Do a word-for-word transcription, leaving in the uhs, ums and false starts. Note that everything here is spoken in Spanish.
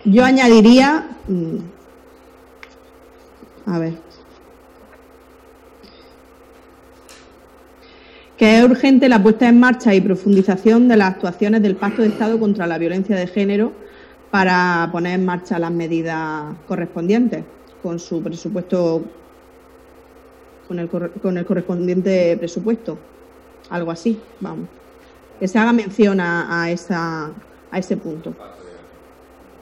yo añadiría, a ver, que es urgente la puesta en marcha y profundización de las actuaciones del Pacto de Estado contra la Violencia de Género para poner en marcha las medidas correspondientes con su presupuesto, con el, con el correspondiente presupuesto, algo así, vamos. Que se haga mención a, a, esa, a ese punto.